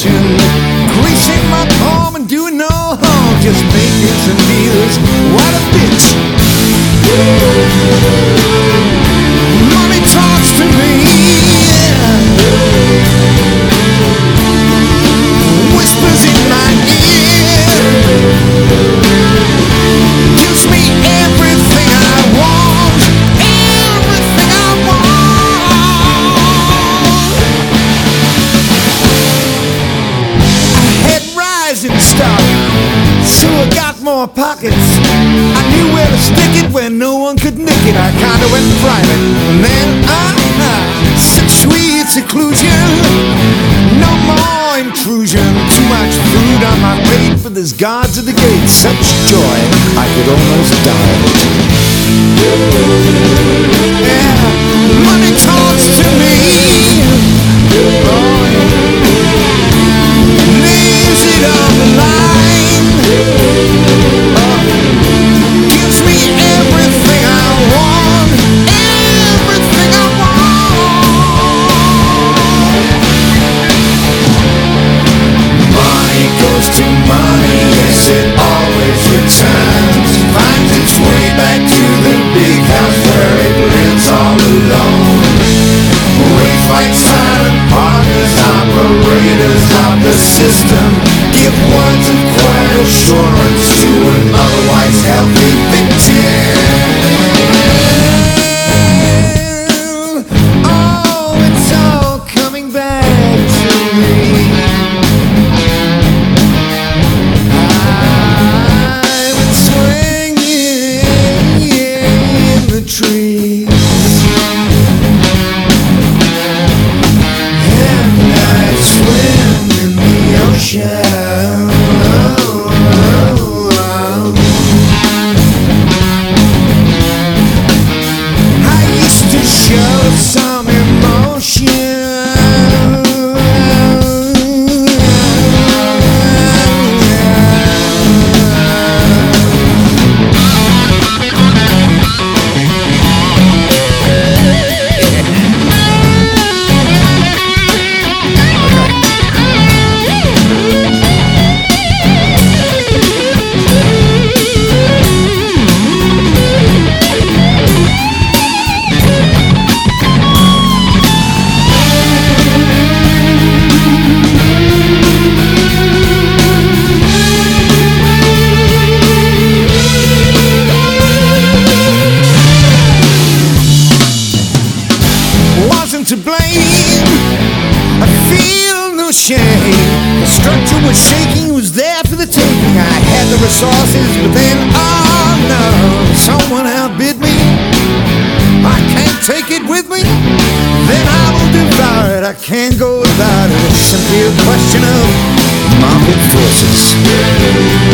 motion, greasing my palm and doing no harm, just making some deals. What a bitch! Money talks to me, whispers in my ear, gives me everything I want, everything I want. I had rising stock, so I got more pockets. I knew where to stick it when no one could nick it. I kinda went private, and then such sweet seclusion, no more intrusion. Too much food on my plate, but there's guards at the gate. Such joy, I could almost die of it. Yeah, money talks to me. Oh, yeah. Lays it on the line. Gives me everything I want, everything I want. Money goes to money, yes, it always returns. Finds its way back to the big house where it lives all alone. We fight silent partners, operators of the system. Give words of quiet assurance to an otherwise healthy victim. Oh, it's all coming back to me. I've been swinging in the trees, and I swim in the ocean. I used to show some emotion. To blame, I feel no shame. The structure was shaking, it was there for the taking. I had the resources, but then, oh no, someone outbid me. I can't take it with me, then I will devour it. I can't go without it. It's simply a question of market forces.